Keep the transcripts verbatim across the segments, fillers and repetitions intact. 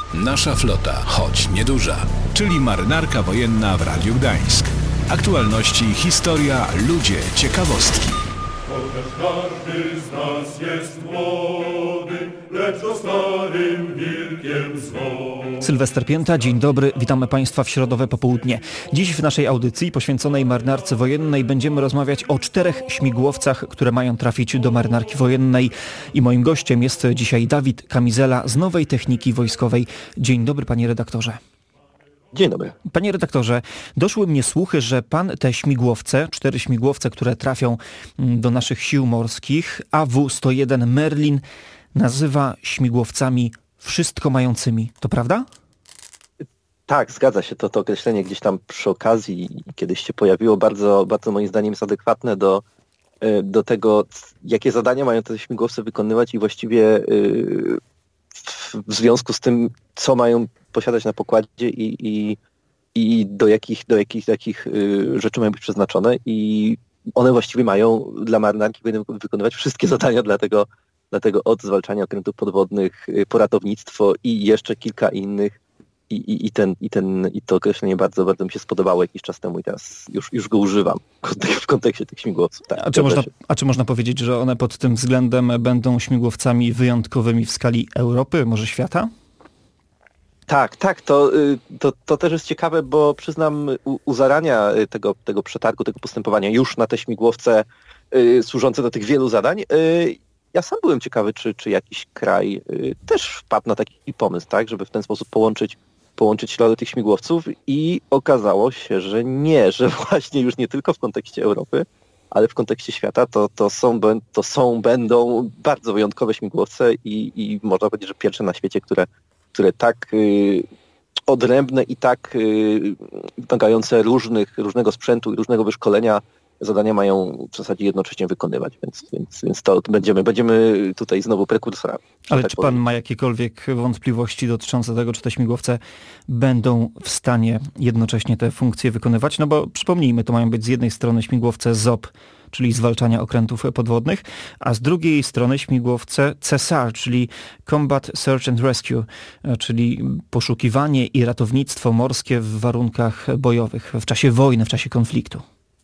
Nasza flota, choć nieduża, czyli Marynarka Wojenna w Radiu Gdańsk. Aktualności, historia, ludzie, ciekawostki. Chociaż każdy z nas jest młody, lecz o starym wilkiem zło. Sylwester Pięta, dzień dobry, witamy Państwa w środowe popołudnie. Dziś w naszej audycji poświęconej Marynarce Wojennej będziemy rozmawiać o czterech śmigłowcach, które mają trafić do Marynarki Wojennej. I moim gościem jest dzisiaj Dawid Kamizela z Nowej Techniki Wojskowej. Dzień dobry, panie redaktorze. Dzień dobry. Panie redaktorze, doszły mnie słuchy, że pan te śmigłowce, cztery śmigłowce, które trafią do naszych sił morskich, A W sto jeden Merlin, nazywa śmigłowcami wszystko mającymi. To prawda? Tak, zgadza się. To, to określenie gdzieś tam przy okazji kiedyś się pojawiło. Bardzo, bardzo moim zdaniem jest adekwatne do, do tego, jakie zadania mają te śmigłowce wykonywać i właściwie w, w związku z tym, co mają posiadać na pokładzie i, i, i do jakich, do jakich takich rzeczy mają być przeznaczone. I one właściwie mają dla marynarki wykonywać wszystkie zadania, dlatego, dlatego od zwalczania okrętów podwodnych, poratownictwo i jeszcze kilka innych. I, i, i, ten, i, ten, I to określenie bardzo, bardzo mi się spodobało jakiś czas temu i teraz już, już go używam w kontekście tych śmigłowców. Tak, a, czy można, a czy można powiedzieć, że one pod tym względem będą śmigłowcami wyjątkowymi w skali Europy, może świata? Tak, tak, to, to, to też jest ciekawe, bo przyznam u, u zarania tego, tego przetargu, tego postępowania już na te śmigłowce y, służące do tych wielu zadań, y, ja sam byłem ciekawy, czy, czy jakiś kraj y, też wpadł na taki pomysł, tak, żeby w ten sposób połączyć, połączyć ślady tych śmigłowców i okazało się, że nie, że właśnie już nie tylko w kontekście Europy, ale w kontekście świata to, to, są, to są, będą bardzo wyjątkowe śmigłowce i, i można powiedzieć, że pierwsze na świecie, które które tak y, odrębne i tak y, wymagające różnych, różnego sprzętu i różnego wyszkolenia zadania mają w zasadzie jednocześnie wykonywać, więc, więc, więc to będziemy, będziemy tutaj znowu prekursorami. Ale tak czy powiem. pan ma jakiekolwiek wątpliwości dotyczące tego, czy te śmigłowce będą w stanie jednocześnie te funkcje wykonywać? No bo przypomnijmy, to mają być z jednej strony śmigłowce Z O P, czyli zwalczania okrętów podwodnych, a z drugiej strony śmigłowce C S A R, czyli Combat Search and Rescue, czyli poszukiwanie i ratownictwo morskie w warunkach bojowych, w czasie wojny, w czasie konfliktu.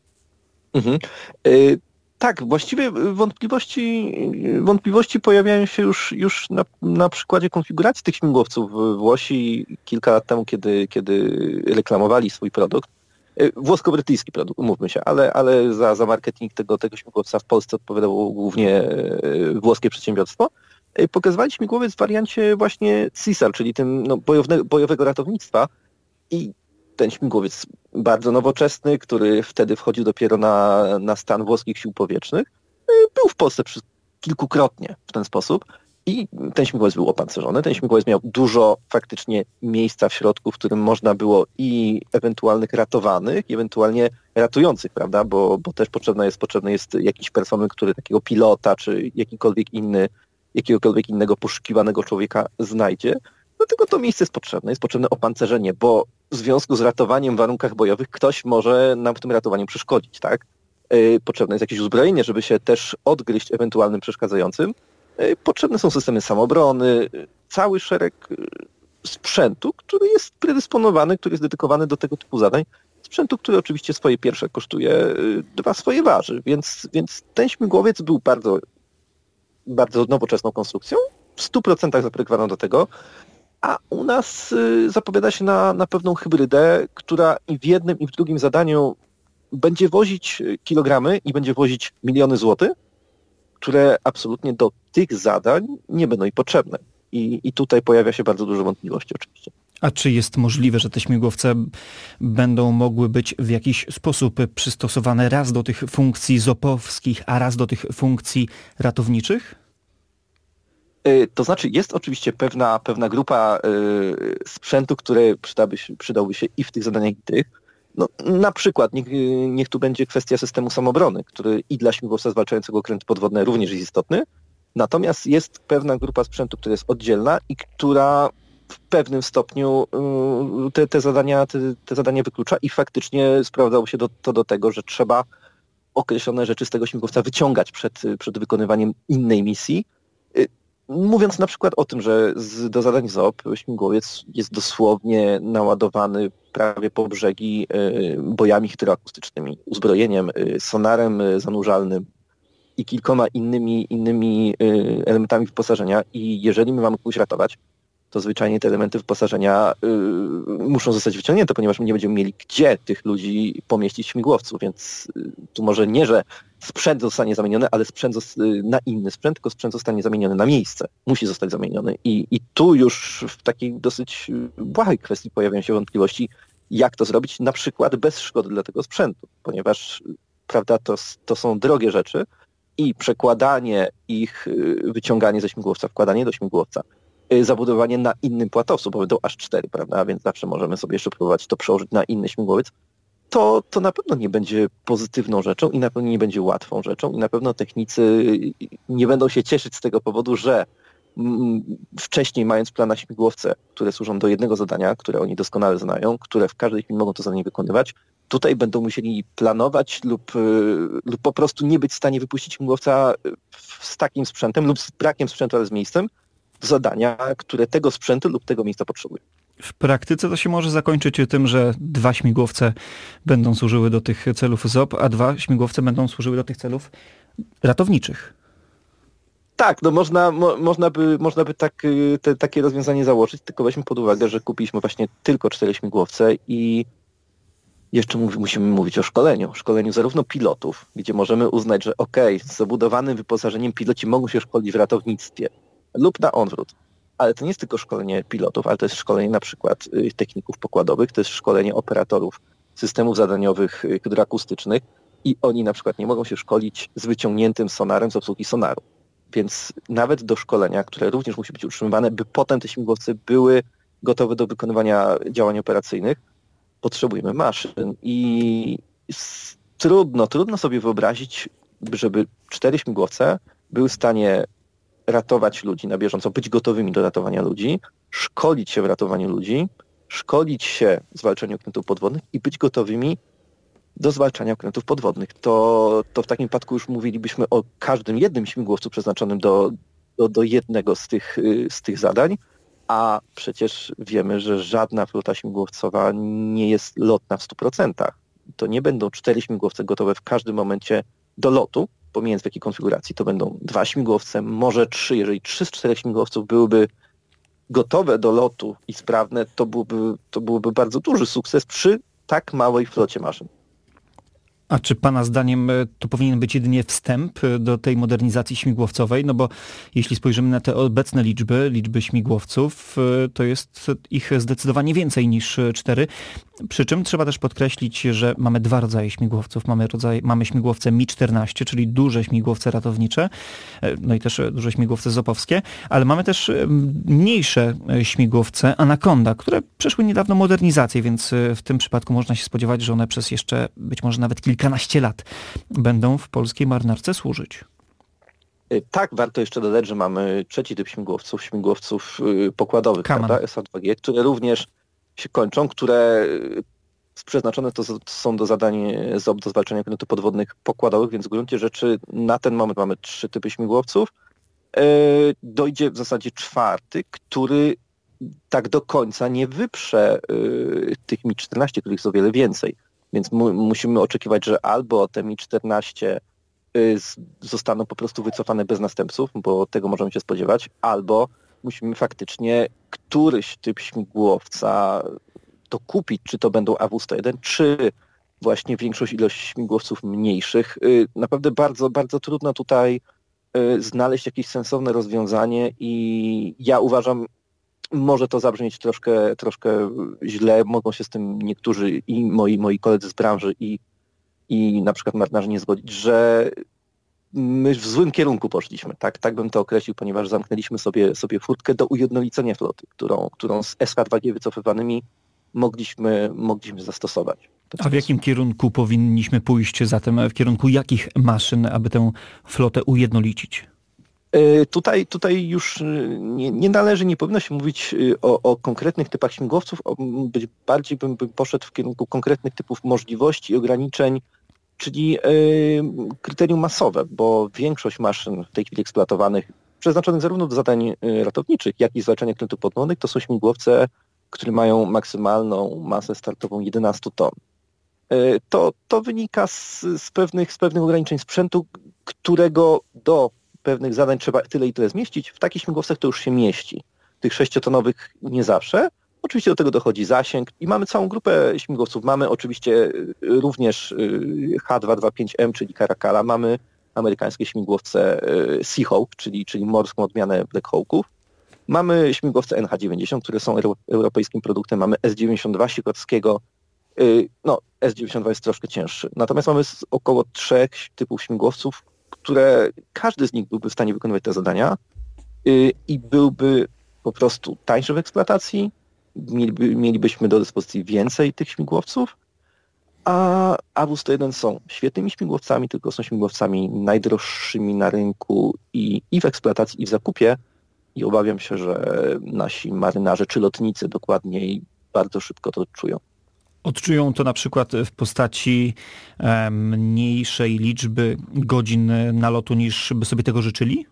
Mhm. Y- tak, właściwie wątpliwości, wątpliwości pojawiają się już, już na, na przykładzie konfiguracji tych śmigłowców. Włosi kilka lat temu, kiedy, kiedy reklamowali swój produkt, włosko-brytyjski produkt, umówmy się, ale, ale za, za marketing tego, tego śmigłowca w Polsce odpowiadało głównie włoskie przedsiębiorstwo. Pokazywali śmigłowiec w wariancie właśnie C S A R, czyli tym no, bojowne, bojowego ratownictwa i ten śmigłowiec bardzo nowoczesny, który wtedy wchodził dopiero na, na stan włoskich sił powietrznych, był w Polsce przy, kilkukrotnie w ten sposób i ten śmigłowiec był opancerzony. Ten śmigłowiec miał dużo faktycznie miejsca w środku, w którym można było i ewentualnych ratowanych, i ewentualnie ratujących, prawda, bo, bo też potrzebny jest, potrzebny jest jakiś personel, który takiego pilota, czy jakikolwiek inny, jakiegokolwiek innego poszukiwanego człowieka znajdzie. Dlatego to miejsce jest potrzebne, jest potrzebne opancerzenie, bo w związku z ratowaniem w warunkach bojowych ktoś może nam w tym ratowaniu przeszkodzić, tak? Yy, potrzebne jest jakieś uzbrojenie, żeby się też odgryźć ewentualnym przeszkadzającym. Yy, potrzebne są systemy samoobrony, yy, cały szereg yy, sprzętu, który jest predysponowany, który jest dedykowany do tego typu zadań. Sprzętu, który oczywiście swoje pierwsze kosztuje, yy, dwa swoje waży, więc, więc ten śmigłowiec był bardzo, bardzo nowoczesną konstrukcją, w stu procentach zaprojektowaną do tego, a u nas y, zapowiada się na, na pewną hybrydę, która i w jednym, i w drugim zadaniu będzie wozić kilogramy i będzie wozić miliony złotych, które absolutnie do tych zadań nie będą jej potrzebne. I, I tutaj pojawia się bardzo dużo wątpliwości oczywiście. A czy jest możliwe, że te śmigłowce będą mogły być w jakiś sposób przystosowane raz do tych funkcji zopowskich, a raz do tych funkcji ratowniczych? To znaczy jest oczywiście pewna, pewna grupa y, sprzętu, które przydaby się, przydałby się i w tych zadaniach, i tych. No, na przykład niech, niech tu będzie kwestia systemu samoobrony, który i dla śmigłowca zwalczającego okręty podwodne również jest istotny. Natomiast jest pewna grupa sprzętu, która jest oddzielna i która w pewnym stopniu y, te, te, zadania, te, te zadania wyklucza i faktycznie sprawdzało się do, to do tego, że trzeba określone rzeczy z tego śmigłowca wyciągać przed, przed wykonywaniem innej misji. Mówiąc na przykład o tym, że z, do zadań Z O P śmigłowiec jest dosłownie naładowany prawie po brzegi y, bojami hydroakustycznymi, uzbrojeniem, y, sonarem y, zanurzalnym i kilkoma innymi, innymi y, elementami wyposażenia i jeżeli my mamy kogoś ratować, to zwyczajnie te elementy wyposażenia y, muszą zostać wyciągnięte, ponieważ my nie będziemy mieli gdzie tych ludzi pomieścić w śmigłowcu, więc y, tu może nie, że sprzęt zostanie zamieniony, ale sprzęt zos- y, na inny sprzęt, tylko sprzęt zostanie zamieniony na miejsce. Musi zostać zamieniony. I, i tu już w takiej dosyć błahej kwestii pojawiają się wątpliwości, jak to zrobić, na przykład bez szkody dla tego sprzętu, ponieważ prawda, to, to są drogie rzeczy i przekładanie ich, y, wyciąganie ze śmigłowca, wkładanie do śmigłowca, zabudowanie na innym płatowcu, bo będą aż cztery, prawda, więc zawsze możemy sobie jeszcze próbować to przełożyć na inny śmigłowiec, to, to na pewno nie będzie pozytywną rzeczą i na pewno nie będzie łatwą rzeczą i na pewno technicy nie będą się cieszyć z tego powodu, że mm, wcześniej mając w planach śmigłowce, które służą do jednego zadania, które oni doskonale znają, które w każdej chwili mogą to zadanie wykonywać, tutaj będą musieli planować lub, lub po prostu nie być w stanie wypuścić śmigłowca z takim sprzętem lub z brakiem sprzętu, ale z miejscem, zadania, które tego sprzętu lub tego miejsca potrzebują. W praktyce to się może zakończyć tym, że dwa śmigłowce będą służyły do tych celów Z O P, a dwa śmigłowce będą służyły do tych celów ratowniczych. Tak, no można, mo, można by, można by tak, te, takie rozwiązanie założyć, tylko weźmy pod uwagę, że kupiliśmy właśnie tylko cztery śmigłowce i jeszcze mów, musimy mówić o szkoleniu. Szkoleniu zarówno pilotów, gdzie możemy uznać, że okej, okay, z zabudowanym wyposażeniem piloci mogą się szkolić w ratownictwie, lub na odwrót. Ale to nie jest tylko szkolenie pilotów, ale to jest szkolenie na przykład techników pokładowych, to jest szkolenie operatorów systemów zadaniowych hydroakustycznych i oni na przykład nie mogą się szkolić z wyciągniętym sonarem z obsługi sonaru. Więc nawet do szkolenia, które również musi być utrzymywane, by potem te śmigłowce były gotowe do wykonywania działań operacyjnych, potrzebujemy maszyn i trudno, trudno sobie wyobrazić, żeby cztery śmigłowce były w stanie ratować ludzi na bieżąco, być gotowymi do ratowania ludzi, szkolić się w ratowaniu ludzi, szkolić się w zwalczaniu okrętów podwodnych i być gotowymi do zwalczania okrętów podwodnych. To, to w takim wypadku już mówilibyśmy o każdym jednym śmigłowcu przeznaczonym do, do, do jednego z tych, z tych zadań, a przecież wiemy, że żadna flota śmigłowcowa nie jest lotna w stu procentach. To nie będą cztery śmigłowce gotowe w każdym momencie do lotu, pomijając w jakiej konfiguracji, to będą dwa śmigłowce, może trzy. Jeżeli trzy z czterech śmigłowców byłyby gotowe do lotu i sprawne, to byłby, to byłby bardzo duży sukces przy tak małej flocie maszyn. A czy pana zdaniem to powinien być jedynie wstęp do tej modernizacji śmigłowcowej? No bo jeśli spojrzymy na te obecne liczby, liczby śmigłowców, to jest ich zdecydowanie więcej niż cztery. Przy czym trzeba też podkreślić, że mamy dwa rodzaje śmigłowców. Mamy, rodzaj, mamy śmigłowce Mi czternaście, czyli duże śmigłowce ratownicze, no i też duże śmigłowce zopowskie, ale mamy też mniejsze śmigłowce Anaconda, które przeszły niedawno modernizację, więc w tym przypadku można się spodziewać, że one przez jeszcze być może nawet kilkanaście lat będą w polskiej marynarce służyć. Tak, warto jeszcze dodać, że mamy trzeci typ śmigłowców, śmigłowców pokładowych, prawda, S A dwa G, które również się kończą, które przeznaczone to są do zadań Z O P do zwalczania okrętów podwodnych pokładowych, więc w gruncie rzeczy na ten moment mamy trzy typy śmigłowców. Dojdzie w zasadzie czwarty, który tak do końca nie wyprze tych Mi czternaście, których jest o wiele więcej. Więc mu, musimy oczekiwać, że albo te Mi czternaście zostaną po prostu wycofane bez następców, bo tego możemy się spodziewać, albo musimy faktycznie któryś typ śmigłowca dokupić, czy to będą A W sto jeden, czy właśnie większość ilość śmigłowców mniejszych. Naprawdę bardzo, bardzo trudno tutaj znaleźć jakieś sensowne rozwiązanie i ja uważam, może to zabrzmieć troszkę, troszkę źle, mogą się z tym niektórzy i moi, moi koledzy z branży i, i na przykład marynarze nie zgodzić, że my w złym kierunku poszliśmy, tak, tak bym to określił, ponieważ zamknęliśmy sobie, sobie furtkę do ujednolicenia floty, którą, którą z S H dwa G wycofywanymi mogliśmy, mogliśmy zastosować. A w jakim kierunku powinniśmy pójść zatem, w kierunku jakich maszyn, aby tę flotę ujednolicić? Tutaj, tutaj już nie, nie należy, nie powinno się mówić o, o konkretnych typach śmigłowców, o, być bardziej bym, bym poszedł w kierunku konkretnych typów możliwości i ograniczeń, czyli yy, kryterium masowe, bo większość maszyn w tej chwili eksploatowanych przeznaczonych zarówno do zadań ratowniczych, jak i zwalczania okrętów podwodnych. To są śmigłowce, które mają maksymalną masę startową jedenaście ton. To, to wynika z, z, pewnych, z pewnych ograniczeń sprzętu, którego do pewnych zadań trzeba tyle i tyle zmieścić. W takich śmigłowcach to już się mieści. Tych sześciotonowych nie zawsze. Oczywiście do tego dochodzi zasięg i mamy całą grupę śmigłowców. Mamy oczywiście również H dwieście dwadzieścia pięć M, czyli Caracal, mamy amerykańskie śmigłowce Seahawk, czyli, czyli morską odmianę Black Hawków. Mamy śmigłowce N H dziewięćdziesiąt, które są euro, europejskim produktem. Mamy S dziewięćdziesiąt dwa Sikorsskiego. No, S dziewięćdziesiąt dwa jest troszkę cięższy. Natomiast mamy około trzech typów śmigłowców, które każdy z nich byłby w stanie wykonywać te zadania i byłby po prostu tańszy w eksploatacji. Mieliby, mielibyśmy do dyspozycji więcej tych śmigłowców, a A W sto jeden są świetnymi śmigłowcami, tylko są śmigłowcami najdroższymi na rynku i, i w eksploatacji, i w zakupie. I obawiam się, że nasi marynarze, czy lotnicy dokładniej, bardzo szybko to odczują. Odczują to na przykład w postaci e, mniejszej liczby godzin nalotu, niż by sobie tego życzyli?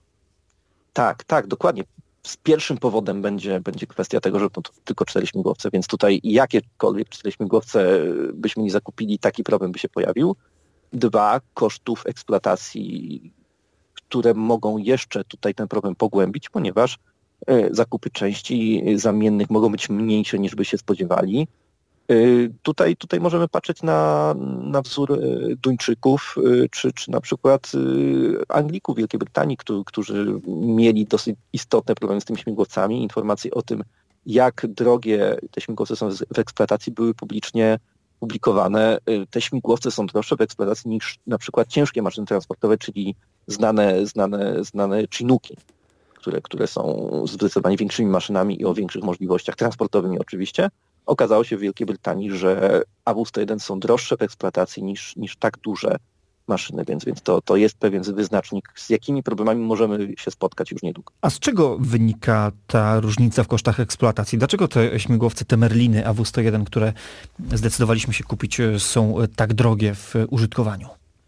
Tak, tak, dokładnie. Z pierwszym powodem będzie, będzie kwestia tego, że to tylko cztery śmigłowce, więc tutaj jakiekolwiek cztery śmigłowce byśmy nie zakupili, taki problem by się pojawił. Dwa, kosztów eksploatacji, które mogą jeszcze tutaj ten problem pogłębić, ponieważ zakupy części zamiennych mogą być mniejsze, niż by się spodziewali. Tutaj, tutaj możemy patrzeć na, na wzór Duńczyków, czy, czy na przykład Anglików Wielkiej Brytanii, którzy, którzy mieli dosyć istotne problemy z tymi śmigłowcami. Informacje o tym, jak drogie te śmigłowce są w eksploatacji, były publicznie publikowane. Te śmigłowce są droższe w eksploatacji niż na przykład ciężkie maszyny transportowe, czyli znane, znane, znane Chinooki, które, które są zdecydowanie większymi maszynami i o większych możliwościach transportowymi oczywiście. Okazało się w Wielkiej Brytanii, że A W sto jeden są droższe w eksploatacji niż, niż tak duże maszyny, więc, więc to, to jest pewien wyznacznik, z jakimi problemami możemy się spotkać już niedługo. A z czego wynika ta różnica w kosztach eksploatacji? Dlaczego te śmigłowce, te Merliny A W sto jeden, które zdecydowaliśmy się kupić, są tak drogie w użytkowaniu?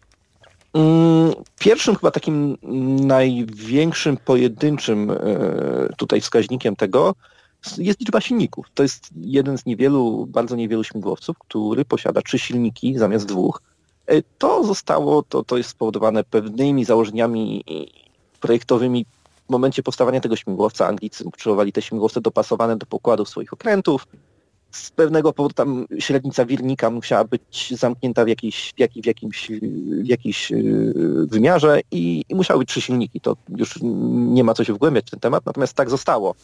Pierwszym chyba takim największym pojedynczym tutaj wskaźnikiem tego jest liczba silników. To jest jeden z niewielu, bardzo niewielu śmigłowców, który posiada trzy silniki zamiast dwóch. To zostało, to, to jest spowodowane pewnymi założeniami projektowymi. W momencie powstawania tego śmigłowca Anglicy potrzebowali te śmigłowce dopasowane do pokładów swoich okrętów. Z pewnego powodu tam średnica wirnika musiała być zamknięta w, jakiejś, w, jak, w, jakimś, w jakimś wymiarze i, i musiały być trzy silniki. To już nie ma co się wgłębiać w ten temat, natomiast tak zostało.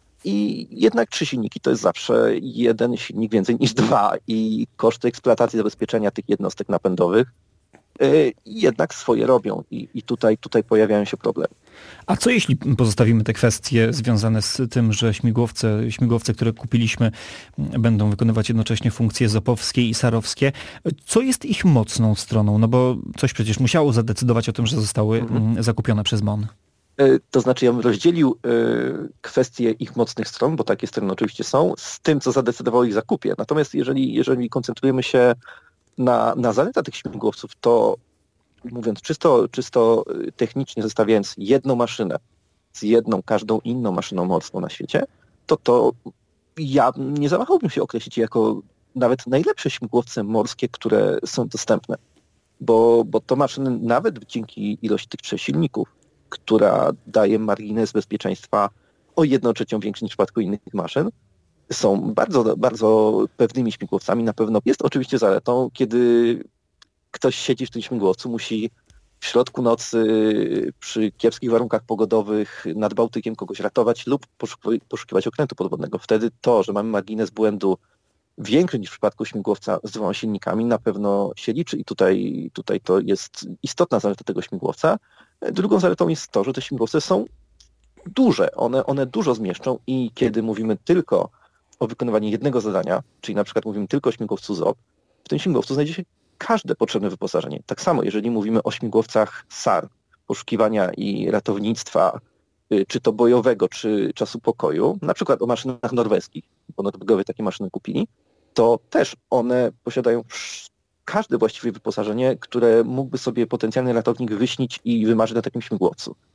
I jednak trzy silniki to jest zawsze jeden silnik więcej niż dwa i koszty eksploatacji zabezpieczenia tych jednostek napędowych yy, jednak swoje robią i, i tutaj, tutaj pojawiają się problemy. A co jeśli pozostawimy te kwestie związane z tym, że śmigłowce, śmigłowce, które kupiliśmy, będą wykonywać jednocześnie funkcje zopowskie i sarowskie? Co jest ich mocną stroną? No bo coś przecież musiało zadecydować o tym, że zostały mhm. zakupione przez M O N. To znaczy ja bym rozdzielił kwestie ich mocnych stron, bo takie strony oczywiście są, z tym, co zadecydowało ich zakupie. Natomiast jeżeli, jeżeli koncentrujemy się na, na zaletach tych śmigłowców, to mówiąc czysto, czysto technicznie, zestawiając jedną maszynę z jedną, każdą inną maszyną morską na świecie, to to ja nie zawahałbym się określić jako nawet najlepsze śmigłowce morskie, które są dostępne. Bo, bo to maszyny nawet dzięki ilości tych trzech silników, która daje margines bezpieczeństwa o jedną trzecią większy niż w przypadku innych maszyn, są bardzo, bardzo pewnymi śmigłowcami. Na pewno jest oczywiście zaletą, kiedy ktoś siedzi w tym śmigłowcu, musi w środku nocy przy kiepskich warunkach pogodowych nad Bałtykiem kogoś ratować lub poszukiwać okrętu podwodnego. Wtedy to, że mamy margines błędu większy niż w przypadku śmigłowca z dwoma silnikami, na pewno się liczy i tutaj, tutaj to jest istotna zaleta tego śmigłowca. Drugą zaletą jest to, że te śmigłowce są duże, one, one dużo zmieszczą i kiedy mówimy tylko o wykonywaniu jednego zadania, czyli na przykład mówimy tylko o śmigłowcu Z O P, w tym śmigłowcu znajdzie się każde potrzebne wyposażenie. Tak samo, jeżeli mówimy o śmigłowcach S A R, poszukiwania i ratownictwa, czy to bojowego, czy czasu pokoju, na przykład o maszynach norweskich, bo Norwegowie takie maszyny kupili, to też one posiadają każde właściwie wyposażenie, które mógłby sobie potencjalny ratownik wyśnić i wymarzyć na takim śmigłowcu.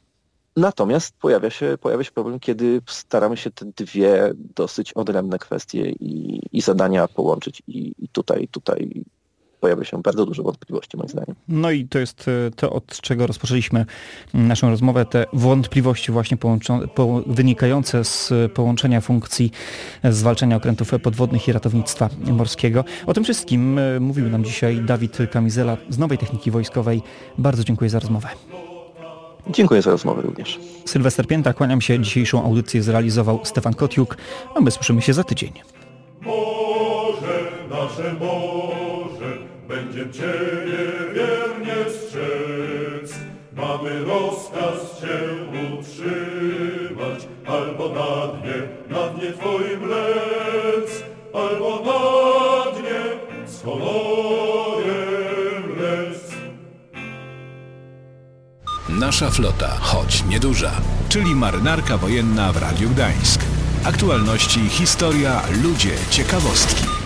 Natomiast pojawia się, pojawia się problem, kiedy staramy się te dwie dosyć odrębne kwestie i, i zadania połączyć i, i tutaj, tutaj pojawia się bardzo dużo wątpliwości, moim zdaniem. No i to jest to, od czego rozpoczęliśmy naszą rozmowę, te wątpliwości właśnie połączone, po, wynikające z połączenia funkcji zwalczania okrętów podwodnych i ratownictwa morskiego. O tym wszystkim mówił nam dzisiaj Dawid Kamizela z Nowej Techniki Wojskowej. Bardzo dziękuję za rozmowę. Dziękuję za rozmowę również. Sylwester Pięta, kłaniam się. Dzisiejszą audycję zrealizował Stefan Kotiuk, a my słyszymy się za tydzień. Morze, nasze morze, będziem Ciebie wiernie strzec. Mamy rozkaz Cię utrzymać, albo na dnie, na dnie Twoim lec, albo na dnie z honorem lec. Nasza flota, choć nieduża, czyli marynarka wojenna w Radiu Gdańsk. Aktualności, historia, ludzie, ciekawostki.